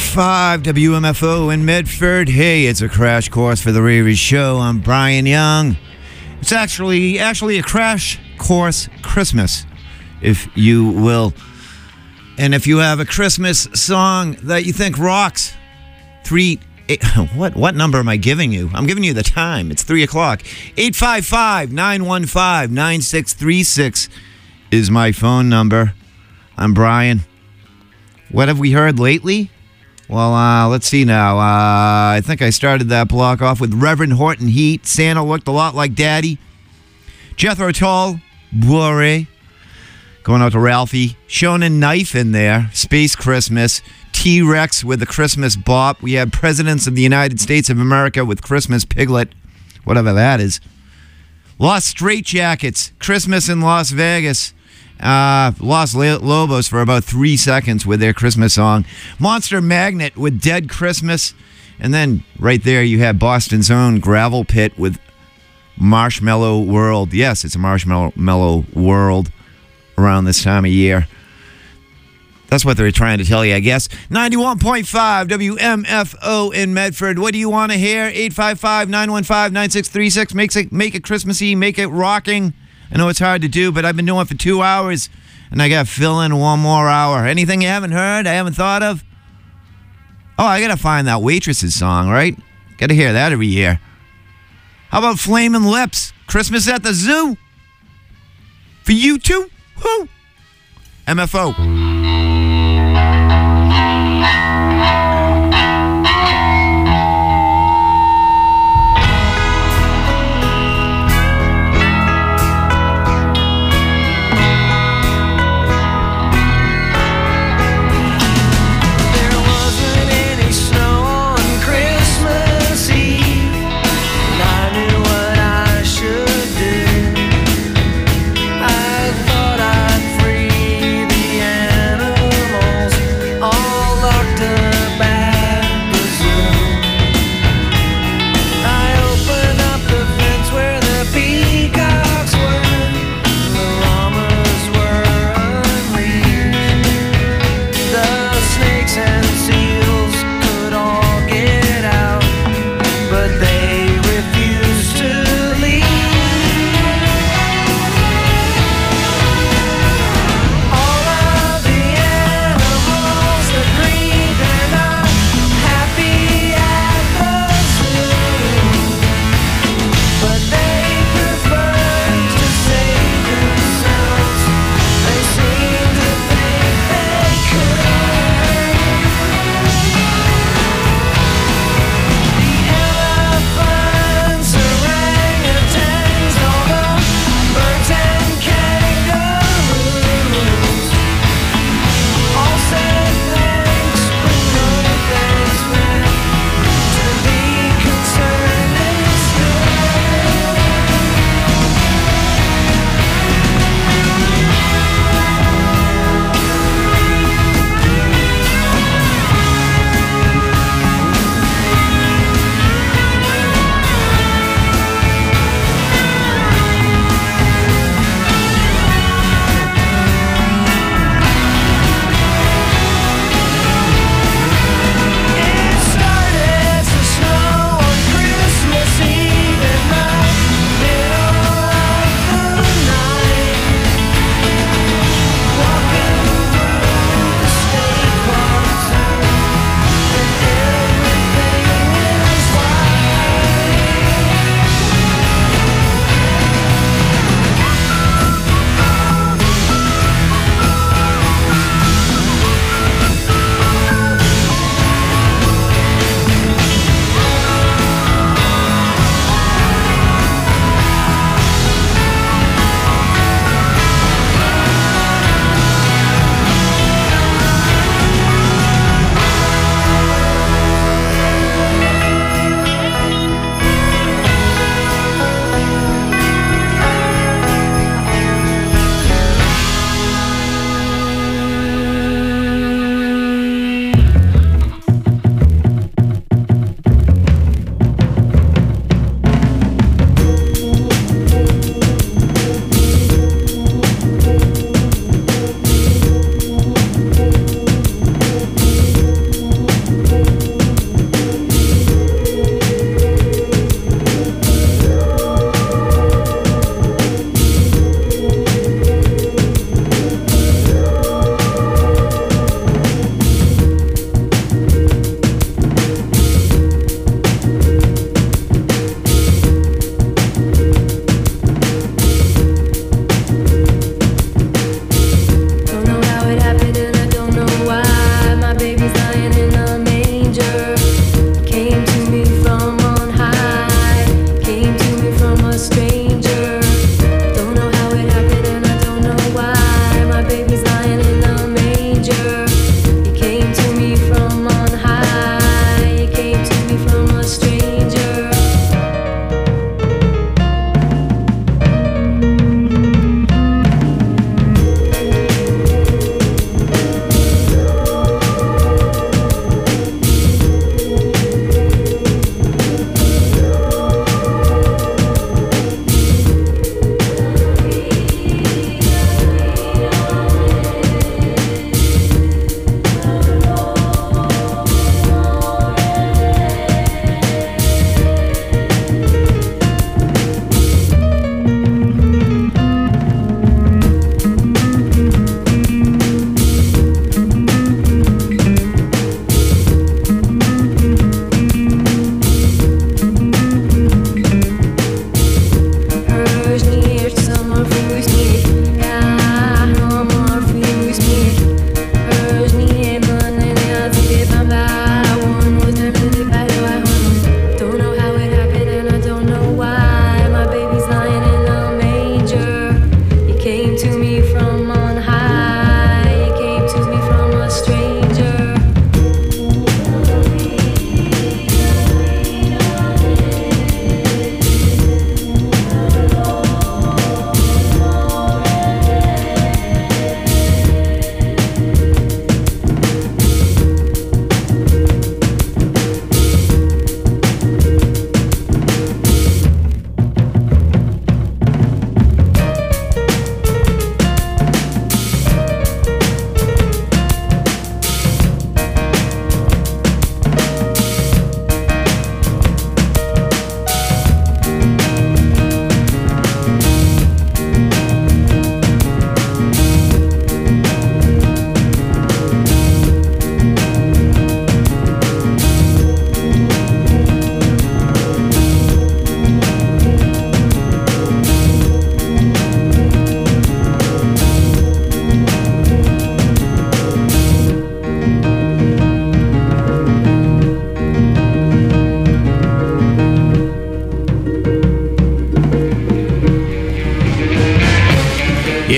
98.5 WMFO in Medford. Hey, it's a crash course for the Ravy Show. I'm Brian Young. It's actually a crash course Christmas, if you will. And if you have a Christmas song that you think rocks, what number am I giving you? I'm giving you the time. It's 3 o'clock. 855-915-9636 is my phone number. I'm Brian. What have we heard lately? Well, let's see now. I think I started that block off with Reverend Horton Heat. Santa looked a lot like Daddy. Jethro Tull, Boire. Going out to Ralphie. Shonen Knife in there. Space Christmas. T-Rex with the Christmas Bop. We had Presidents of the United States of America with Christmas Piglet. Whatever that is. Los Straitjackets. Christmas in Las Vegas. Los Lobos for about 3 seconds with their Christmas song. Monster Magnet with Dead Christmas. And then right there you had Boston's own Gravel Pit with Marshmallow World. Yes, it's a Marshmallow World around this time of year. That's what they're trying to tell you, I guess. 91.5 WMFO in Medford. What do you want to hear? 855-915-9636. Make it Christmassy. Make it rocking. I know it's hard to do, but I've been doing it for 2 hours, and I got to fill in one more hour. Anything you haven't heard, I haven't thought of? Oh, I got to find that Waitresses song, right? Got to hear that every year. How about Flamin' Lips? Christmas at the Zoo? For you too? Who? MFO. I thought I'd free the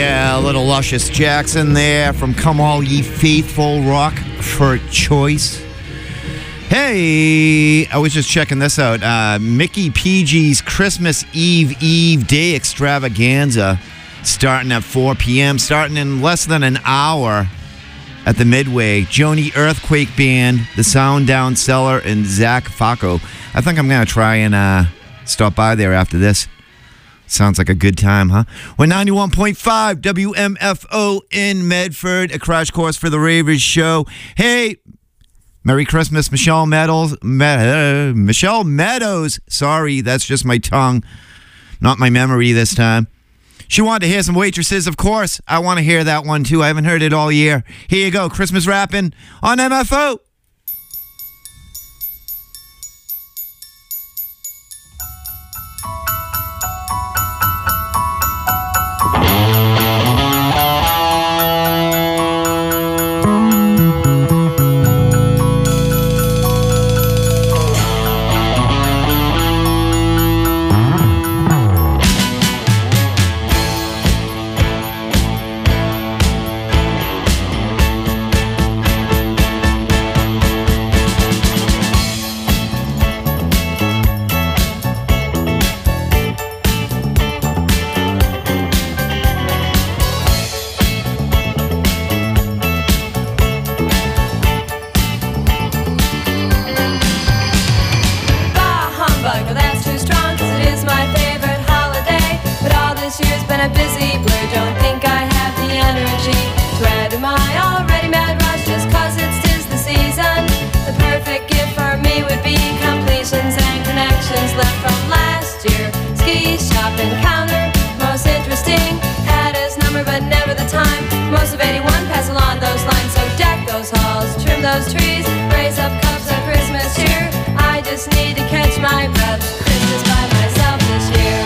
Yeah, a little Luscious Jackson there from Come All Ye Faithful, Rock for Choice. Hey, I was just checking this out. Mickey PG's Christmas Eve Day Extravaganza starting at 4 p.m., starting in less than an hour at the Midway. Joni Earthquake Band, The Sound Down Cellar, and Zach Facco. I think I'm going to try and stop by there after this. Sounds like a good time, huh? We're 91.5 WMFO in Medford, a crash course for the Ravers show. Hey, Merry Christmas, Michelle Meadows. Michelle Meadows. Sorry, that's just my tongue, not my memory this time. She wanted to hear some Waitresses, of course. I want to hear that one, too. I haven't heard it all year. Here you go, Christmas rapping on MFO. Those trees, raise up cups of Christmas cheer. I just need to catch my breath. Christmas by myself this year.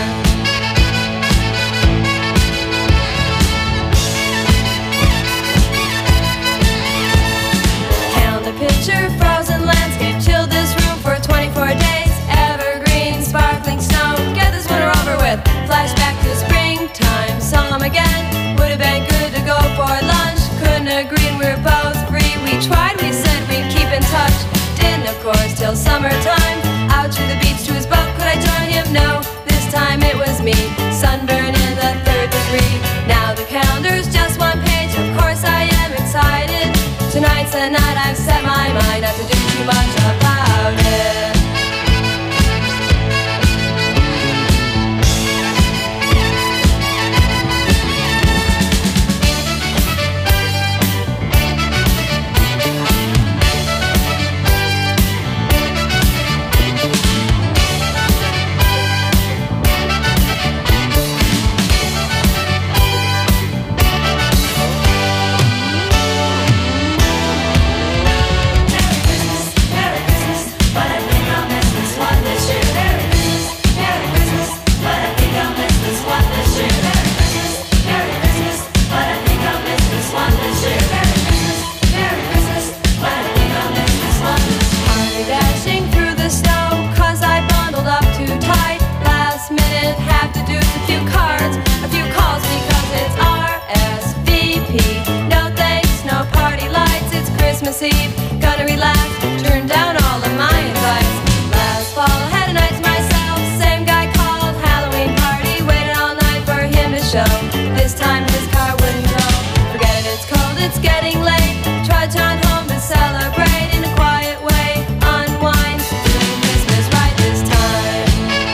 Count the picture, frozen landscape, chill this room for 24 days. Evergreen, sparkling snow, get this winter over with. Flashback to springtime, saw him again. Would have been good to go for lunch. Couldn't agree, we were both free. We tried, we said we'd keep in touch. Didn't, of course, till summertime. Out to the beach to his boat, could I join him? No, this time it was me. Sunburn in the 3rd degree. Now the calendar's just one page. Of course I am excited. Tonight's the night I've set my mind not to do too much about it. Gonna relax, turn down all of my invites. Last fall I had a night to myself. Same guy called, Halloween party. Waited all night for him to show. This time his car wouldn't go. Forget it, it's cold, it's getting late. Trudge on home to celebrate in a quiet way. Unwind, doing Christmas right this time.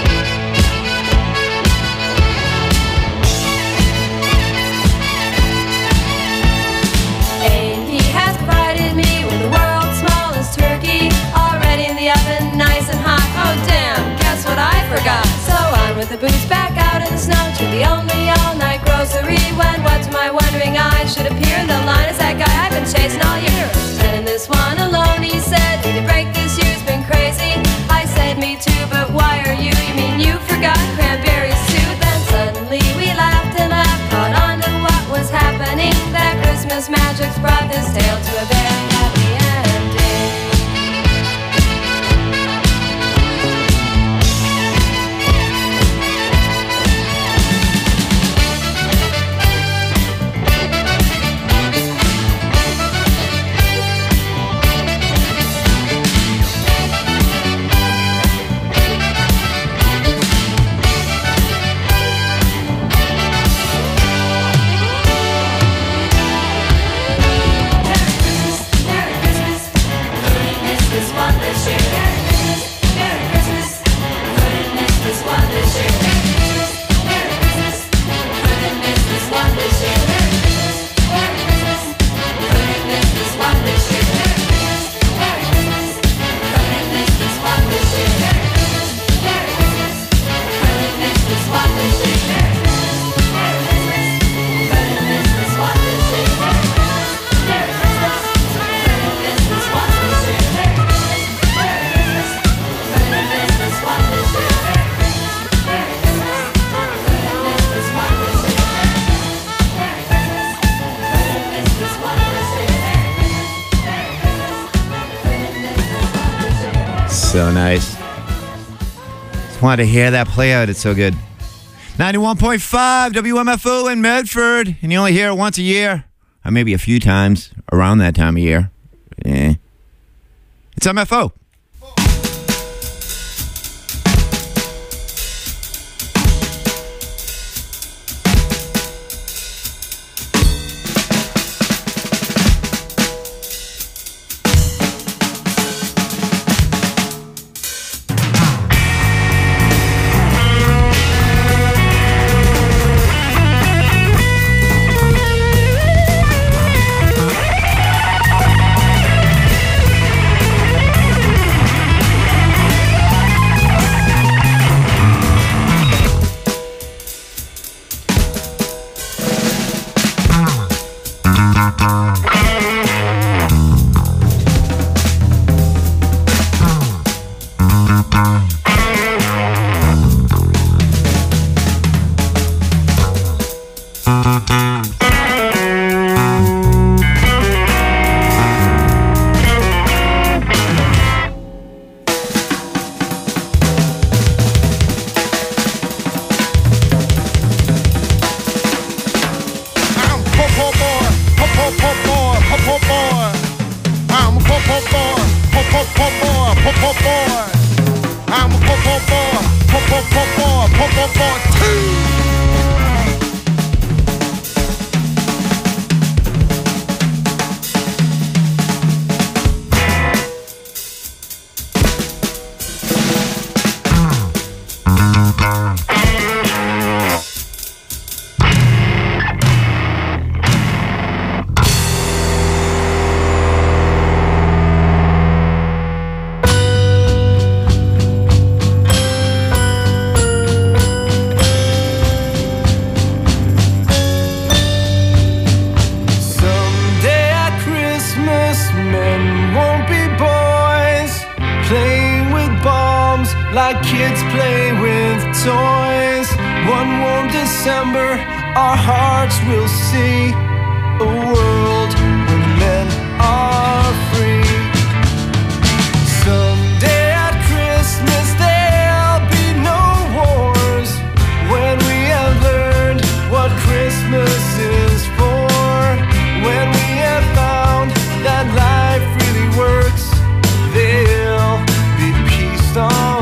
A&P has provided me with the world's smallest turkey, already in the oven, nice and hot. Oh damn, guess what I forgot? So on with the boots, back out in the snow to the only all-night grocery. When what to my wondering eyes should appear in the line is that guy I've been chasing all year. Spending this one alone, he said. Need a break, this year's been crazy. I said me too, but why are you? You mean you forgot cranberries too? Then suddenly we laughed and laughed, caught on to what was happening. That Christmas magic's brought this tale to a very happy ending. So nice. Just wanted to hear that play out. It's so good. 91.5 WMFO in Medford. And you only hear it once a year. Or maybe a few times around that time of year. It's MFO. Like kids play with toys. One warm December, our hearts will see a world where men are free. Someday at Christmas there'll be no wars, when we have learned what Christmas is for. When we have found that life really works, there'll be peace on.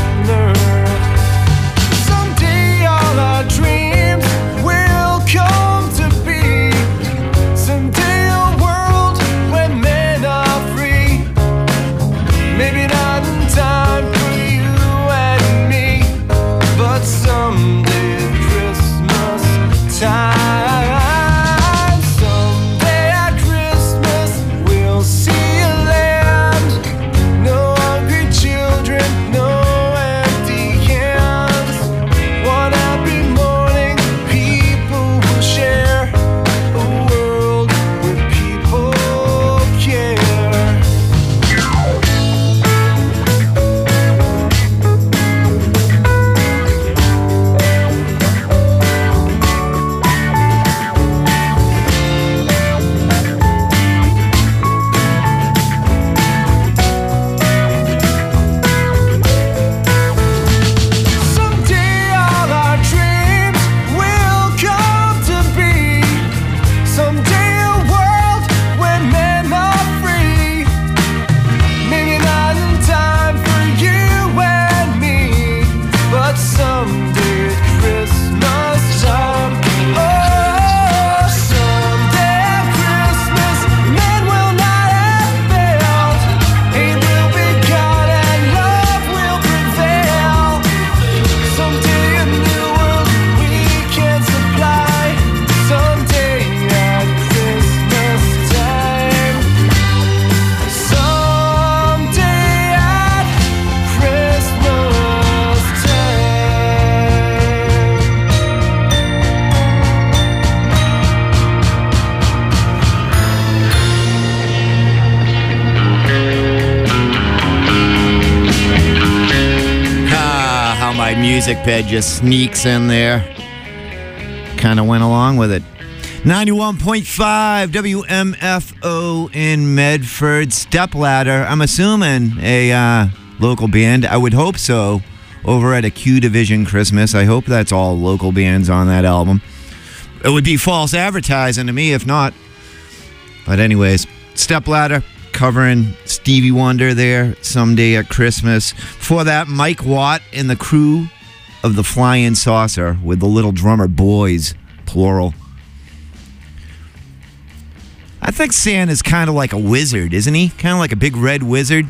Music bed just sneaks in there. Kind of went along with it. 91.5 WMFO in Medford. Stepladder. I'm assuming a local band. I would hope so. Over at a Q Division Christmas. I hope that's all local bands on that album. It would be false advertising to me if not. But anyways, Stepladder covering Stevie Wonder there, Someday at Christmas. For that, Mike Watt and the crew of the Flying Saucer with the Little Drummer Boys, plural. I think Santa's kind of like a wizard, isn't he? Kind of like a big red wizard.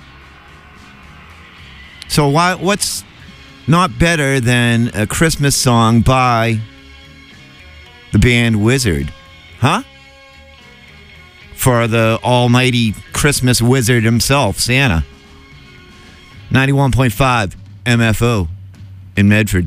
So what's not better than a Christmas song by the band Wizard? Huh? For the almighty Christmas wizard himself, Santa. 91.5 MFO in Medford.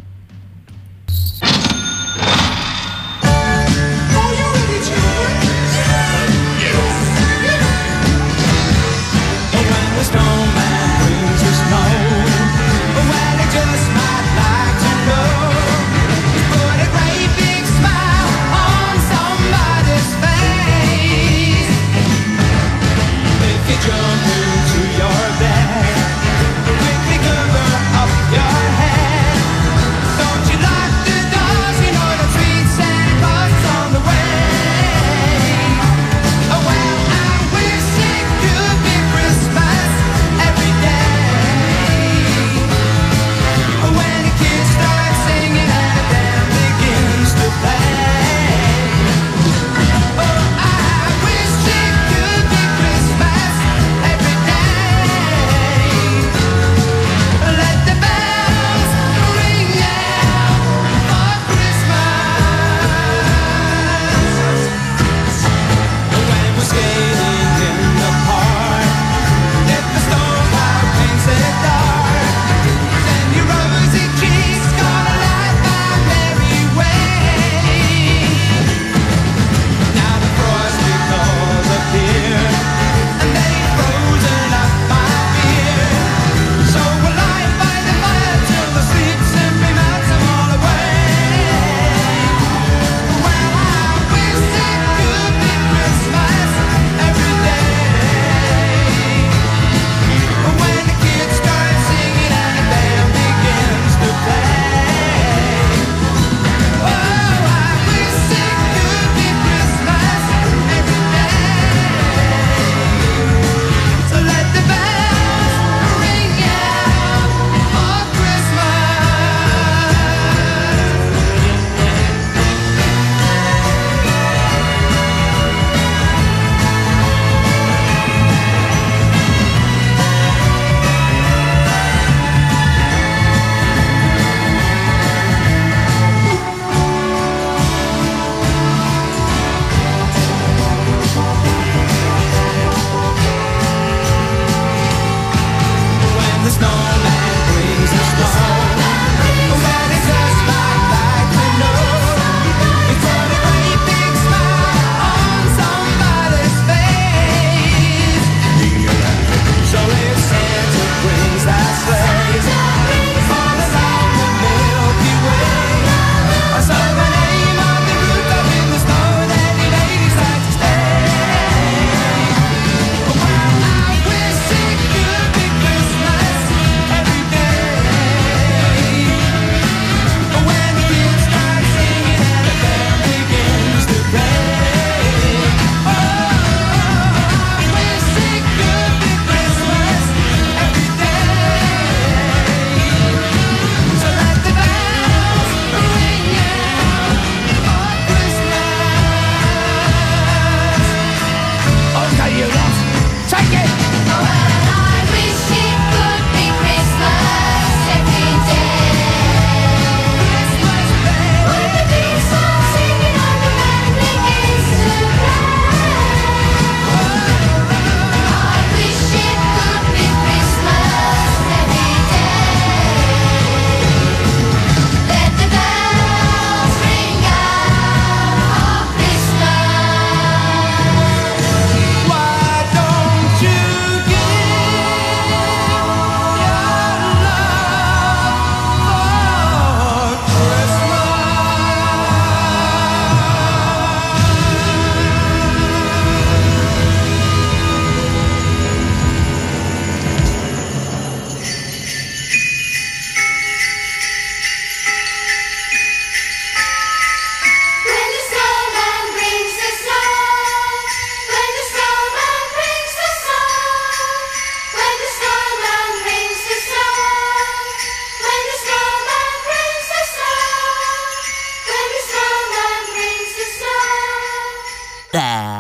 Jump into your bed, quickly cover up your head.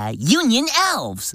Union Elves.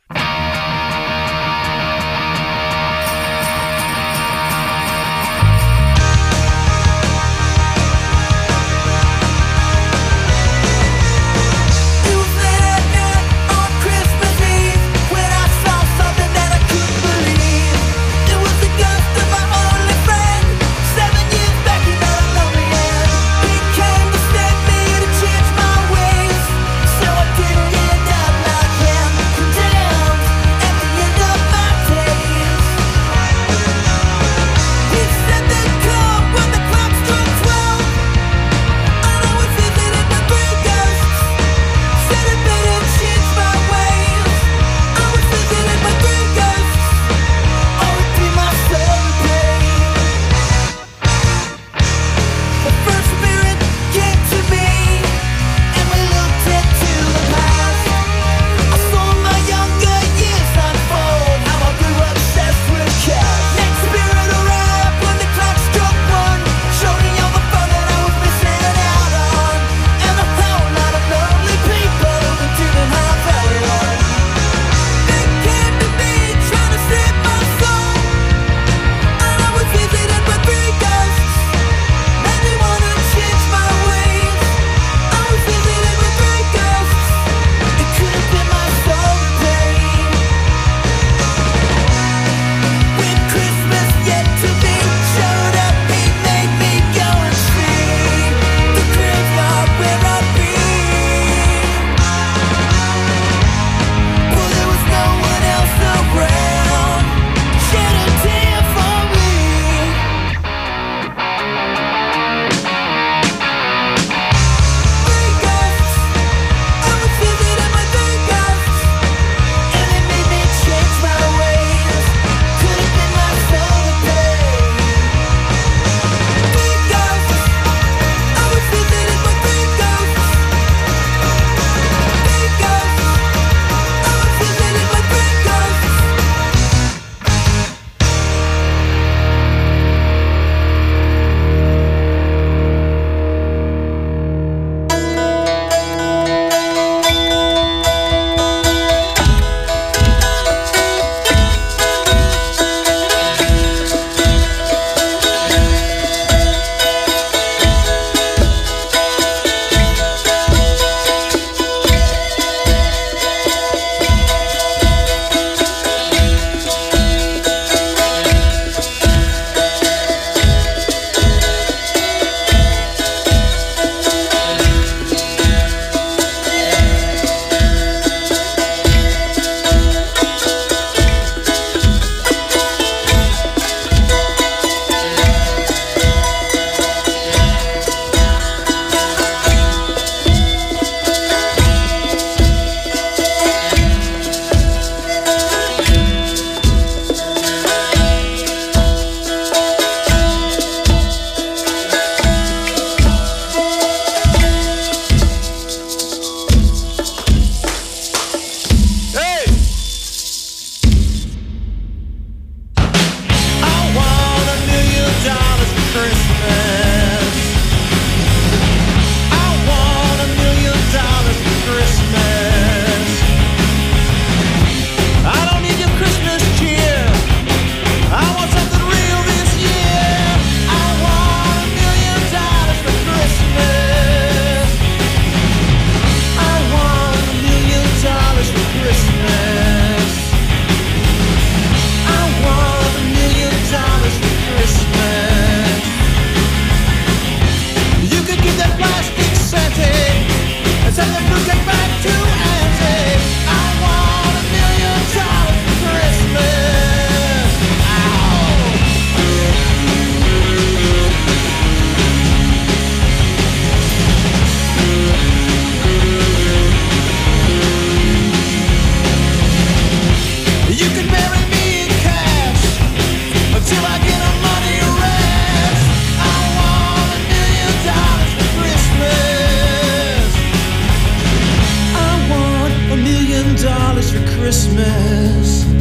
Christmas.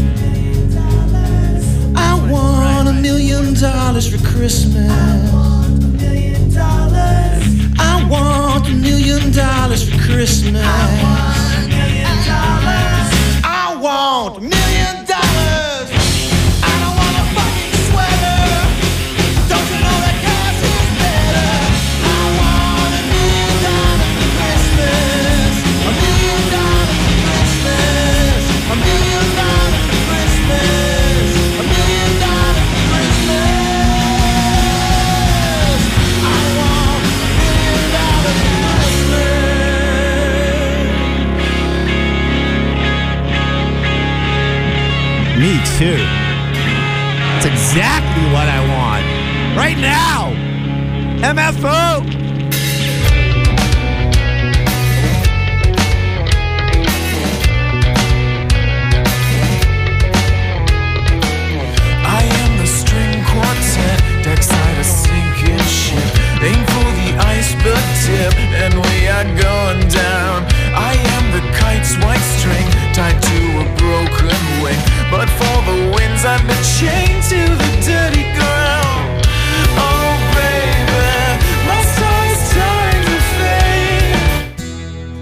I want $1 million for Christmas. I want $1 million for Christmas. too. That's exactly what I want. Right now! MFO! I am the string quartet, deck side a sinking ship. Aim for the iceberg tip, and we are going down. I am the kite's white string, tied to a broken wing. But for the winds I've been chained to the dirty ground. Oh baby, my soul is time to fade.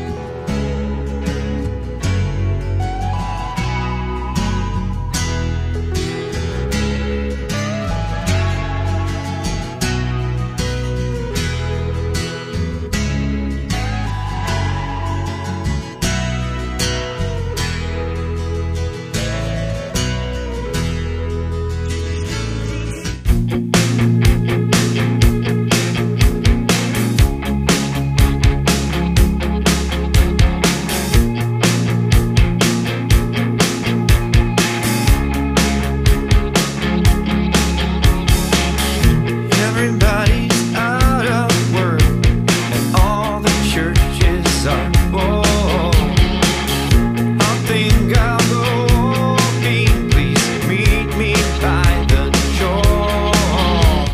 Everybody's out of work, and all the churches are full. I think I'll go walking. Please meet me by the shore.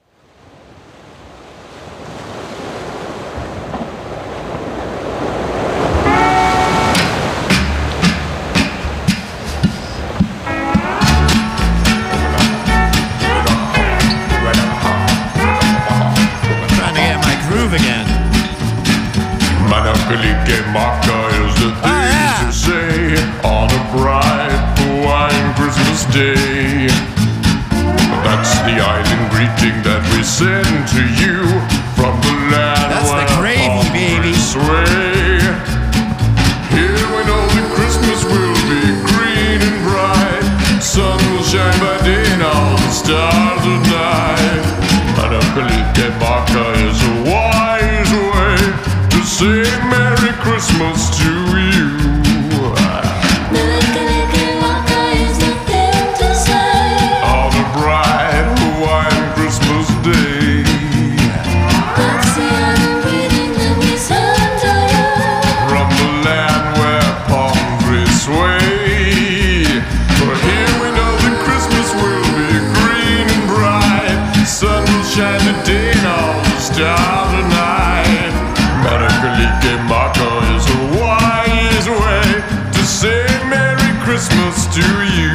Trying to get my groove again. Manapilike Maka is the thing yeah. to say on a bright Hawaiian Christmas day. That's the island greeting that we send to you from the land That's the where gravy, palm baby. trees sway. Here we know that Christmas will be green and bright. Sun will shine by day and all the stars at night. Manapilike Maka is a wise way to say Merry Christmas to you. On a bright Hawaiian Christmas day. From the land where palm trees sway. For here we know that Christmas will be green and bright. Sun will shine today and all the stars at night. Marakalike Maka is a wise way to say Merry Christmas to you.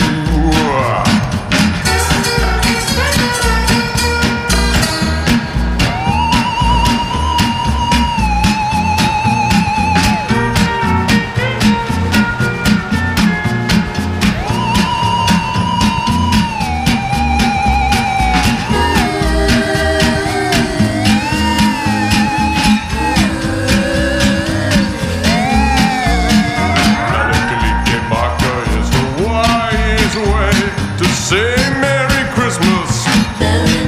Marakalike Maka is the wise way to say Merry Christmas. Merry,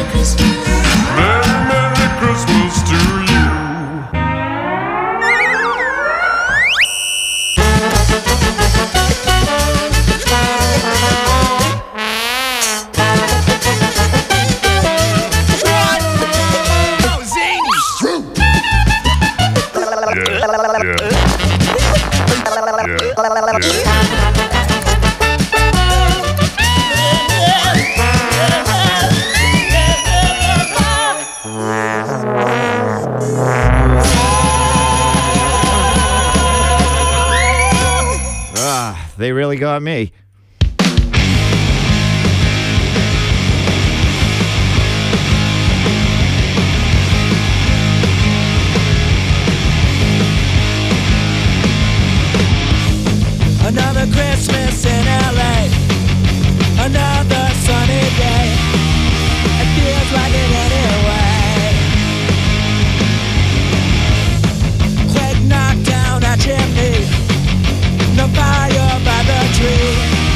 Merry Christmas to you. Oh, zany! They really got me. Another Christmas in LA, another sunny day. It feels like it anyway. Quick knock down a chimney, no fire by the tree.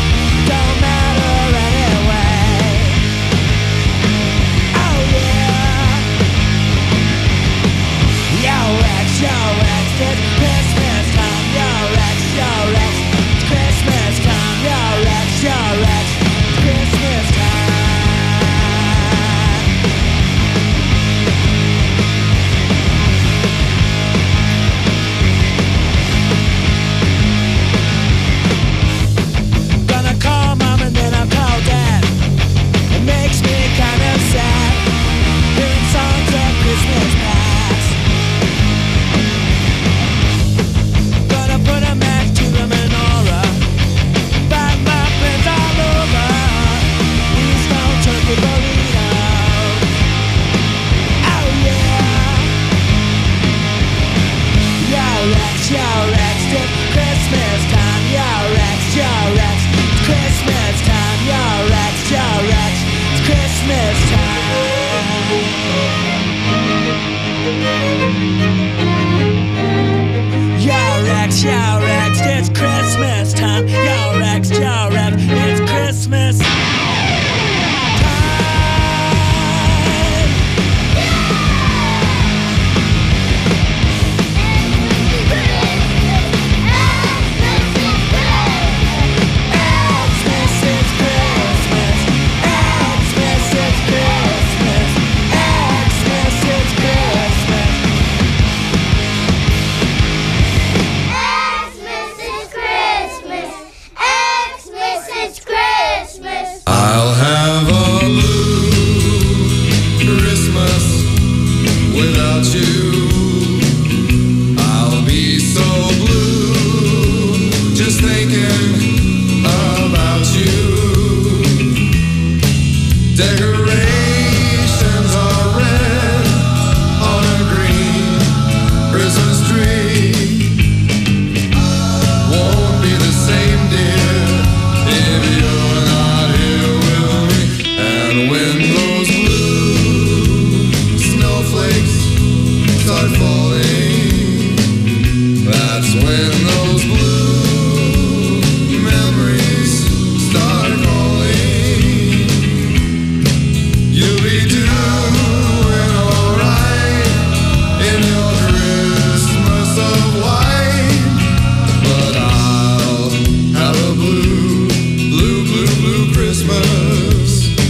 Decorations are red on a green Christmas tree. Won't be the same, dear, if you're not here with me. And when those blue snowflakes start falling, that's when those blue memories start calling. You'll be doing alright in your Christmas of white, but I'll have a blue, blue, blue, blue Christmas.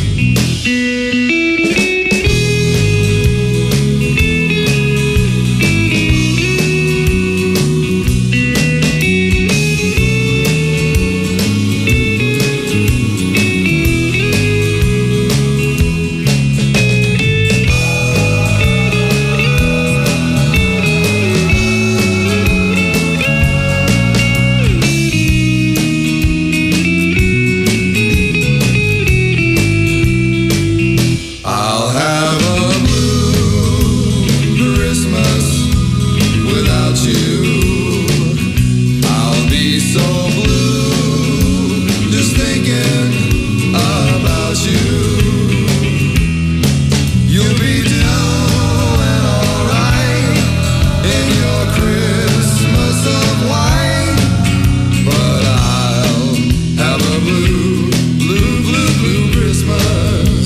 I'll have a blue Christmas without you. I'll be so blue just thinking about you. You'll be doing alright in your Christmas of white, but I'll have a blue, blue, blue, blue Christmas.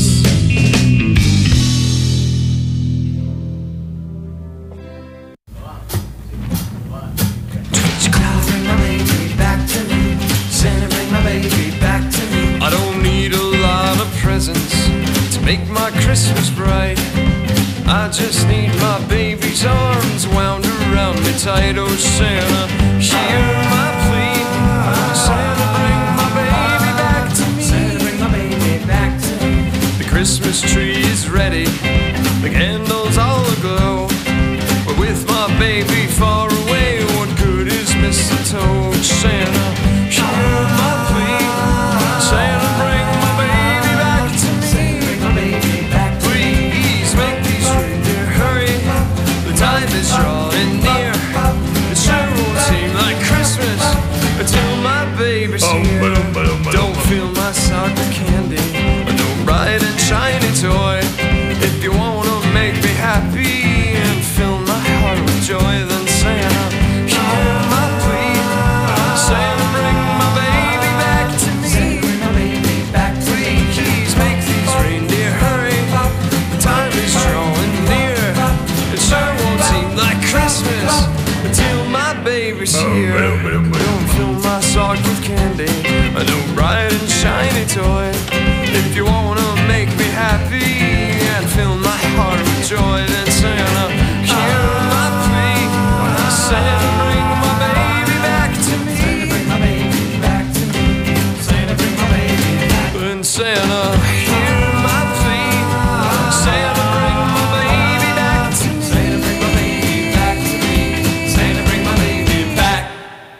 Bring my baby back to me. Santa, bring my baby back to me. I don't need a lot of presents to make my Christmas bright. I just need my baby's arms wound around me tight. Oh Santa, hear my plea. Santa, bring my baby back to me. Santa, bring my baby back to me. The Christmas tree is ready, the candles all aglow. But with my baby far away, what good is mistletoe? Santa, hear my plea. Santa, bring my baby back to me. Santa, bring my baby back to me. Please make these reindeer hurry. The time is drawing near. It sure won't seem like Christmas until my baby's here. Don't fill my sock with candy, no bright and shiny toy. If you wanna make me happy and fill my heart with joy, then Santa, hear my plea. Santa, bring my baby back to me. Santa, bring my baby back to me. Please make these reindeer hurry. The time is drawing near. It sure won't seem like Christmas until my baby's here. Don't fill my sock with candy, no bright and shiny toy. If you wanna make me happy and fill my heart with joy, then Santa, hear my plea. Santa, bring my baby back to me. Santa, bring my baby back to me. Santa, bring my baby back. Then Santa, hear my plea. Santa, bring my baby back to me. Santa, bring my baby back to me. Santa, bring my baby back.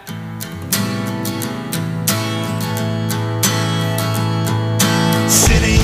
City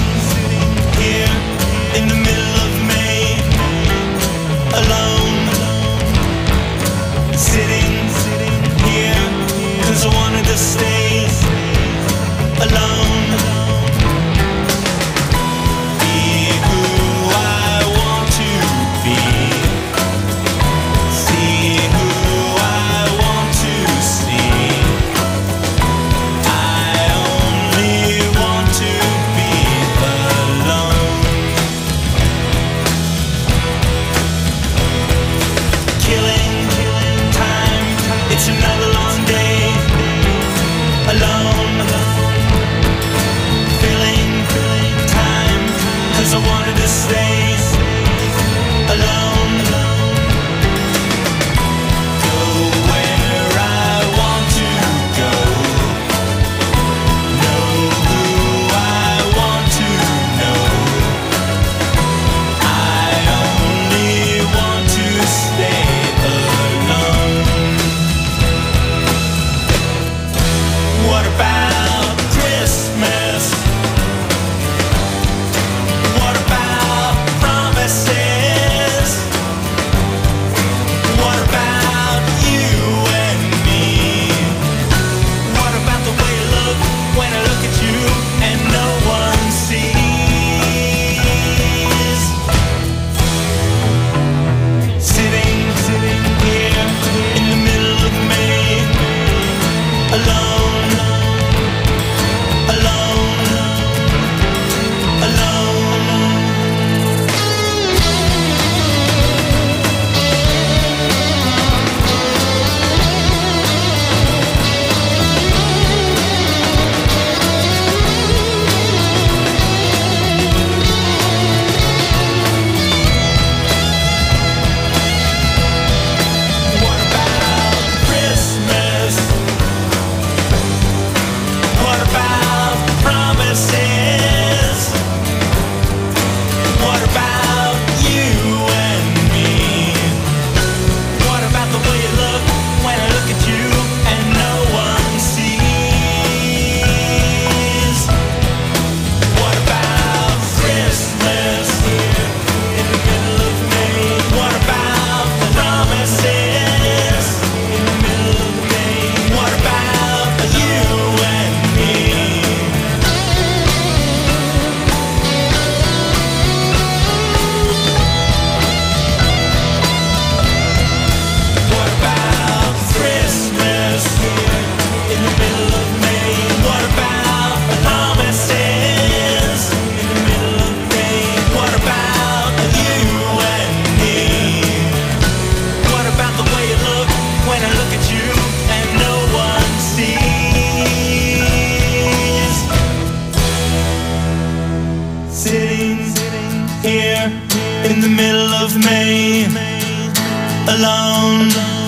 sitting here in the middle of May, alone,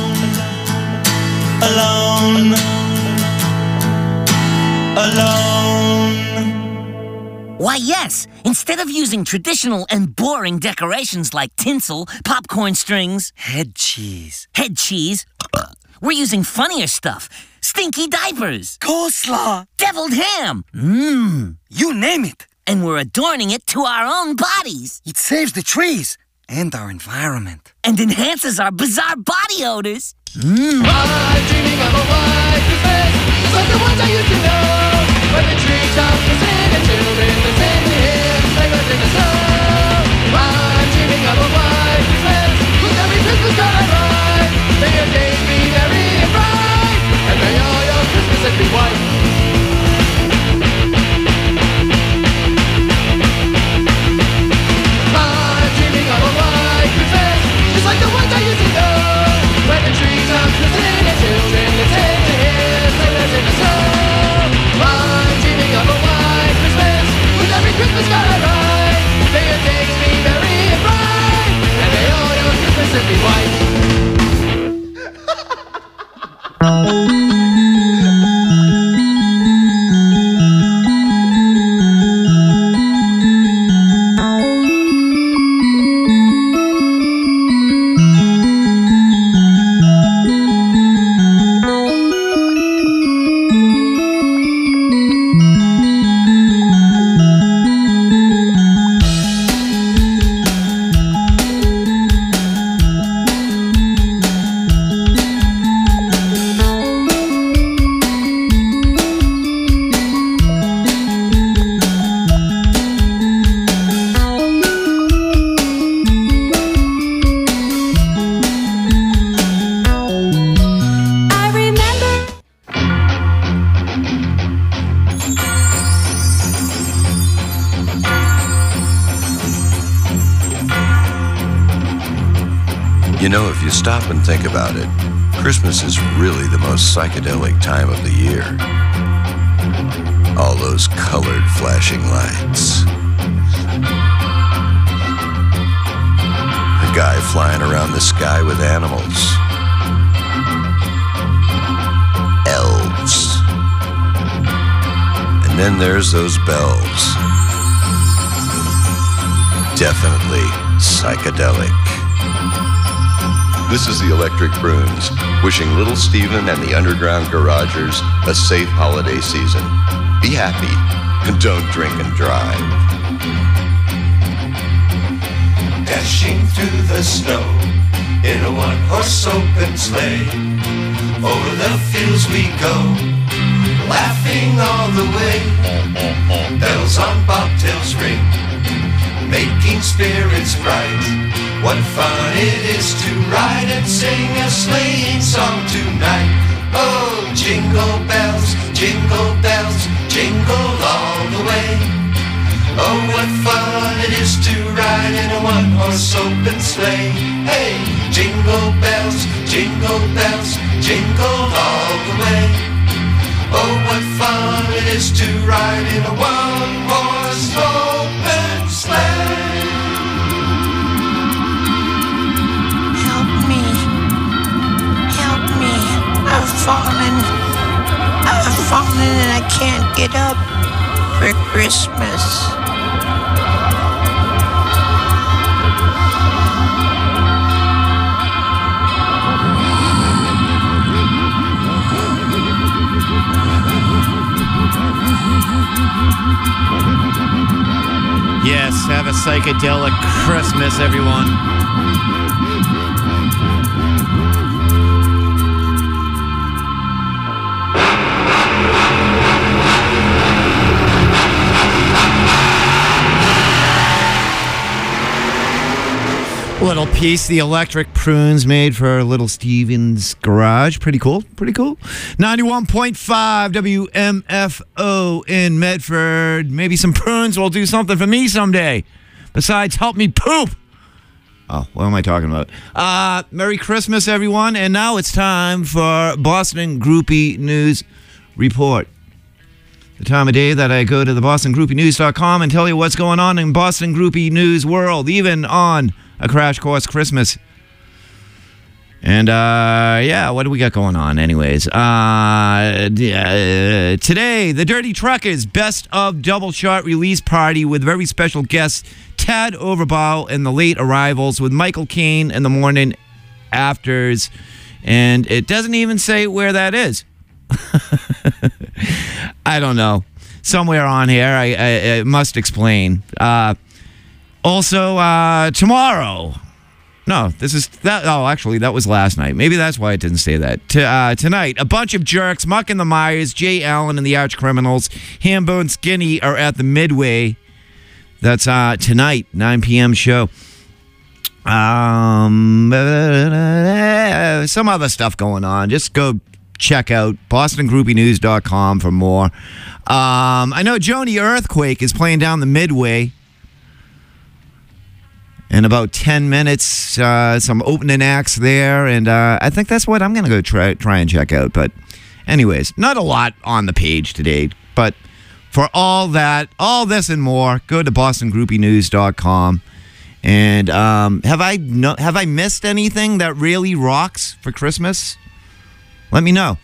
alone, alone. Why, yes. Instead of using traditional and boring decorations like tinsel, popcorn strings, head cheese, we're using funnier stuff. Stinky diapers, Coleslaw. deviled ham, You name it. and we're adorning it to our own bodies It saves the trees and our environment. and enhances our bizarre body odors. I'm dreaming of a white Christmas, just like the ones I used to know. When the treetops are singing, children are singing hymns, sleigh in the snow. I'm dreaming of a white Christmas, with every Christmas card I write. May your days be merry and bright, and may all your Christmases be white. I'm dreaming of a white Christmas, just like the ones I used to know. When the treetops are singing, children are singing hymns, sleigh in the snow. I'm dreaming of a white Christmas, with every Christmas card I write. May your days be merry and bright, and may all your Christmases be white. I remember You know, if you stop and think about it, Christmas is really the most psychedelic time of the year. All those colored flashing lights. A guy flying around the sky with animals. Elves. And then there's those bells. Definitely psychedelic. This is the Electric Prunes, wishing little Stephen and the Underground Garagers a safe holiday season. Be happy, and don't drink and drive. Dashing through the snow in a one-horse open sleigh. Over the fields we go, laughing all the way. Bells on bobtails ring, making spirits bright. What fun it is to ride and sing a sleighing song tonight. Oh, jingle bells, jingle all the way. Oh, what fun it is to ride in a one-horse open sleigh. Hey, jingle bells, jingle all the way. Oh, what fun it is to ride in a one-horse open sleigh. I've fallen and I can't get up for Christmas. Yes, have a psychedelic Christmas, everyone. Little piece the Electric Prunes made for little Steven's garage. Pretty cool. 91.5 WMFO in Medford. Maybe some prunes will do something for me someday. Besides, help me poop. Oh, what am I talking about? Merry Christmas, everyone. And now it's time for Boston Groupie News Report. the time of day that I go to the BostonGroupieNews.com and tell you what's going on in Boston Groupie News world, even on a Crash Course Christmas. And, what do we got going on anyways? Today, the Dirty Truckers Best of Double Shot release party with very special guests Tad Overbaugh and the Late Arrivals with Michael Caine and the Morning Afters. And it doesn't even say where that is. I don't know. Somewhere on here, I must explain. Also, tomorrow. No, this is that. Oh, actually, that was last night. Maybe that's why it didn't say that. Tonight, a bunch of jerks, Muck and the Myers, Jay Allen and the Arch Criminals, Hambone Skinny are at the Midway. That's tonight, 9 p.m. show. Some other stuff going on. Just go check out BostonGroupieNews.com for more. I know Joni Earthquake is playing down the Midway in about 10 minutes. Some opening acts there, and I think that's what I'm going to go try and check out. But anyways, not a lot on the page today, but for all that, all this and more, go to BostonGroupieNews.com. And have I missed anything that really rocks for Christmas? Let me know.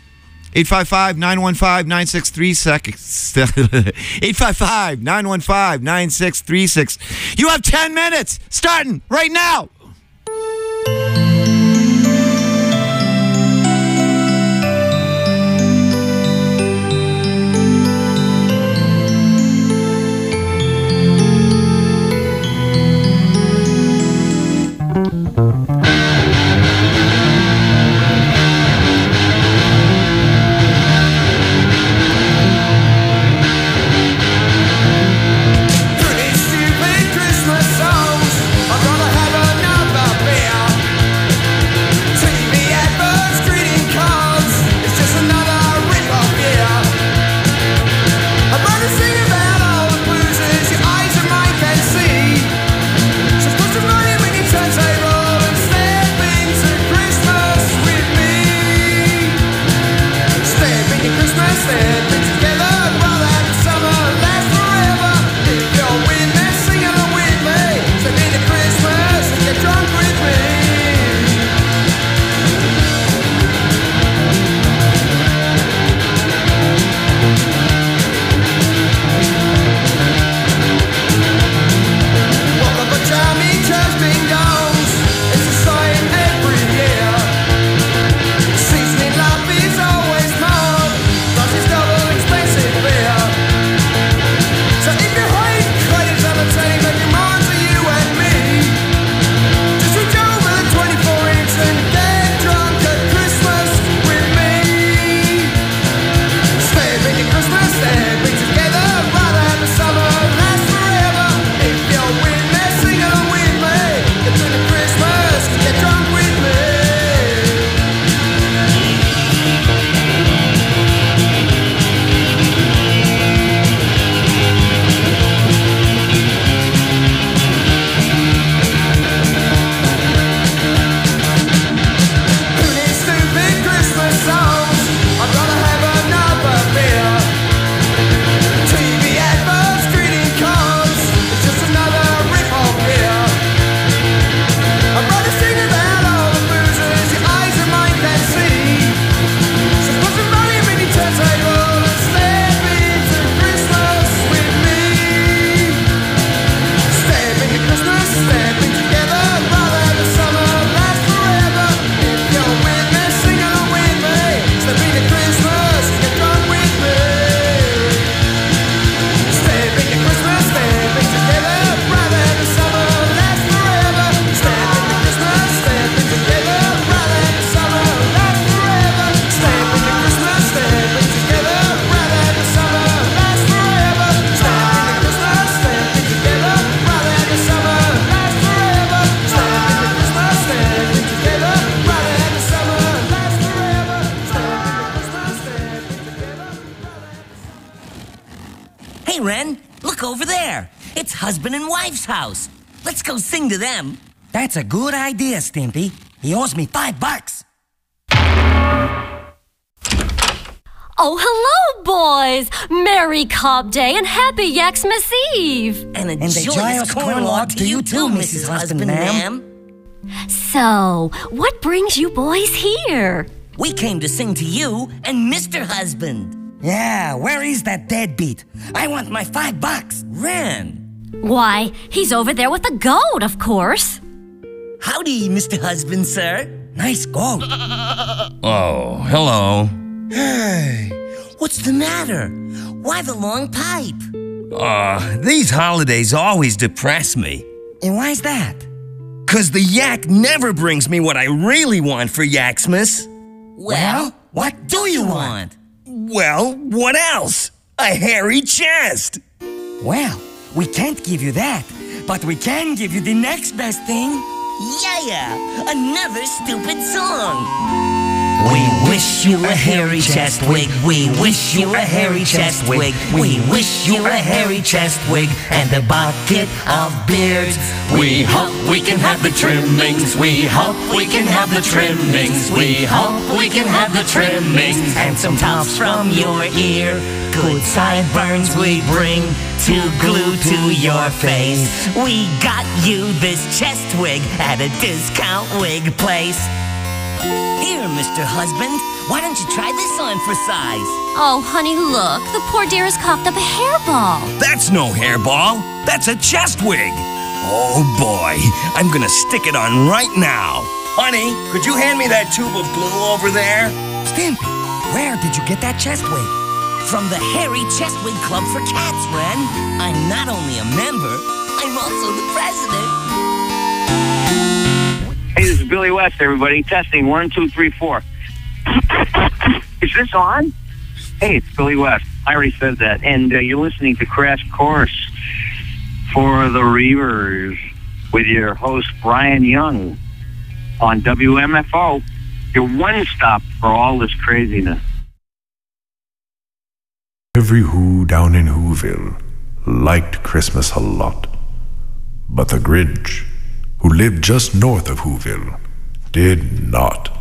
855-915-9636. 855-915-9636. You have 10 minutes starting right now. Hey, Ren, look over there. It's husband and wife's house. Let's go sing to them. That's a good idea, Stimpy. He owes me $5. Oh, hello, boys! Merry Cobb Day and Happy Yaxmas Eve! And a joyous corn walk to you too, Mrs. Husband, ma'am. So, what brings you boys here? We came to sing to you and Mr. Husband. Yeah, where is that deadbeat? I want my $5. Ren. Why, he's over there with the goat, of course. Howdy, Mr. Husband, sir. Nice goat. Oh, hello. Hey, what's the matter? Why the long pipe? These holidays always depress me. And why's that? 'Cause the yak never brings me what I really want for Yaxmas. Well, what do you want? Well, what else? A hairy chest. Well, we can't give you that, but we can give you the next best thing. Yeah, another stupid song. We wish you a hairy chest wig. We wish you a hairy chest wig. We wish you a hairy chest wig and a bucket of beards. We hope we can have the trimmings. We hope we can have the trimmings. We hope we can have the trimmings and some tufts from your ear. Good sideburns we bring to glue to your face. We got you this chest wig at a discount wig place. Here, Mr. Husband, why don't you try this on for size? Oh, honey, look, the poor dear has coughed up a hairball. That's no hairball. That's a chest wig. Oh boy, I'm gonna stick it on right now. Honey, could you hand me that tube of glue over there? Stimpy, where did you get that chest wig? From the Hairy Chest Wig Club for Cats, Ren. I'm not only a member, I'm also the president. Hey, this is Billy West, everybody. Testing 1, 2, 3, 4. Is this on? Hey, it's Billy West. I already said that. And you're listening to Crash Course for the Reavers with your host, Brian Young, on WMFO. Your one stop for all this craziness. Every Who down in Whoville liked Christmas a lot. But the Grinch, who lived just north of Whoville, did not.